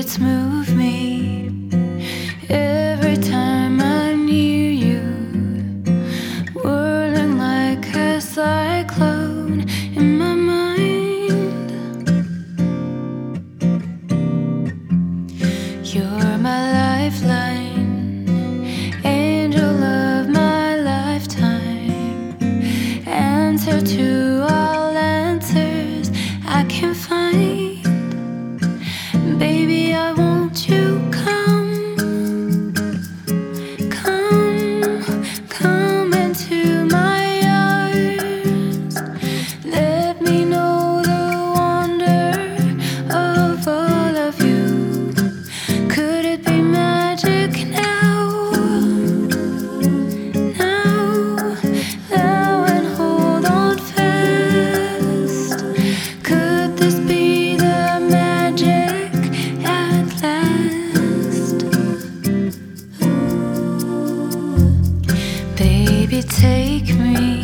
it's moved me every time I'm near you, whirling like a cyclone in my mind. You're my lifeline, angel of my lifetime, answer to all answers I can find. Baby, I want you, come into my arms. Let me know the wonder of all of you. Could it be magic now? Now and hold on fast. Could this be the magic at last? Baby, take me